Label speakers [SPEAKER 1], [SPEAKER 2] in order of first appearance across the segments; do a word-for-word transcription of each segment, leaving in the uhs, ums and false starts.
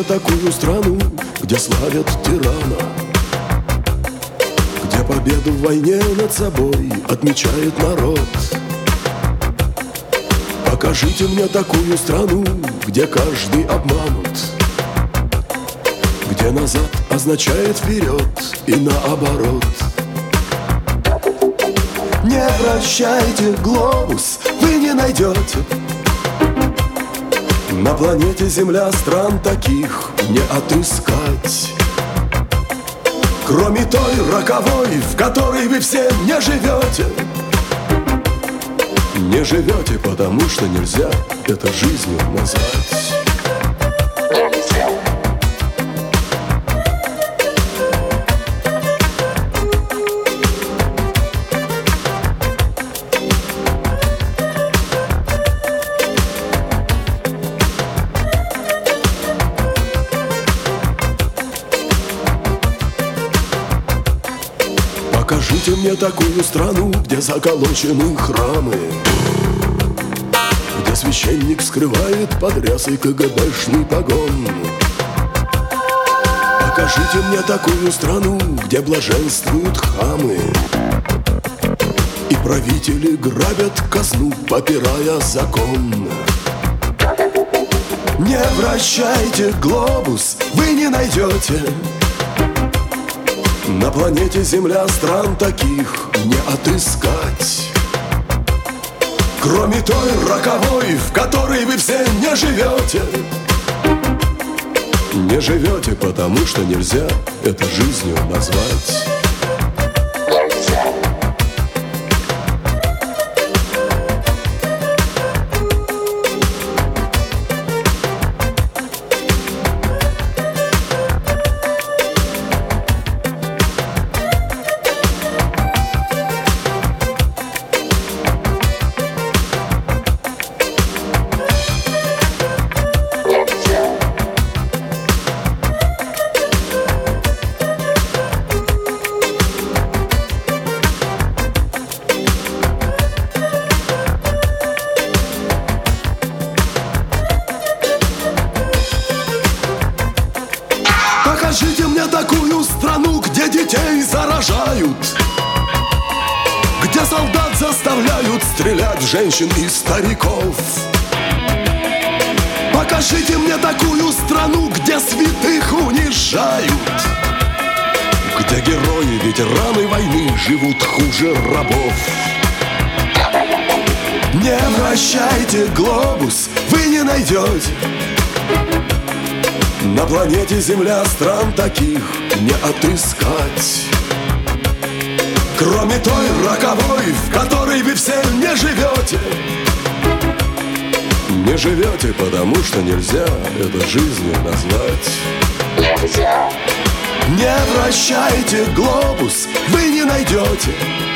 [SPEAKER 1] мне такую страну, где славят тирана, где победу в войне над собой отмечает народ. Покажите мне такую страну, где каждый обманут, где назад означает вперед и наоборот. Не вращайте глобус, вы не найдете на планете Земля стран таких не отыскать, кроме той роковой, в которой вы все не живете. Не живете, потому что нельзя это жизнью назвать. Покажите мне такую страну, где заколочены храмы, где священник скрывает под рясой КГБшный погон. Покажите мне такую страну, где блаженствуют хамы, и правители грабят казну, попирая закон. Не вращайте глобус, вы не найдете на планете Земля стран таких не отыскать, кроме той роковой, в которой вы все не живете. Не живете, потому что нельзя это жизнью назвать. Покажите мне такую страну, где детей заражают, где солдат заставляют стрелять в женщин и стариков. Покажите мне такую страну, где святых унижают, где герои, ветераны войны живут хуже рабов. Не вращайте глобус, вы не найдете на планете Земля стран таких не отыскать, кроме той роковой, в которой вы все не живете. Не живете, потому что нельзя это жизнью назвать. Нельзя. Не вращайте глобус, вы не найдете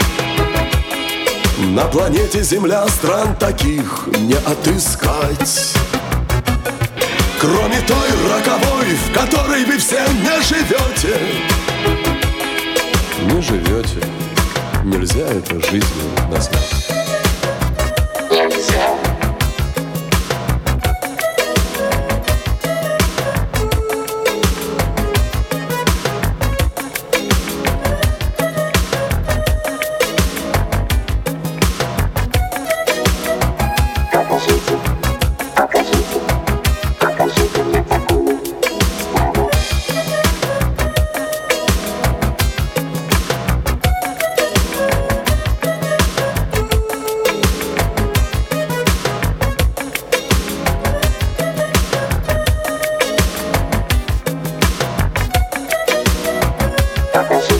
[SPEAKER 1] на планете Земля стран таких не отыскать, кроме той роковой, в которой вы все не живете. Не живете, нельзя это жизнью назвать. Нельзя.
[SPEAKER 2] Покажите.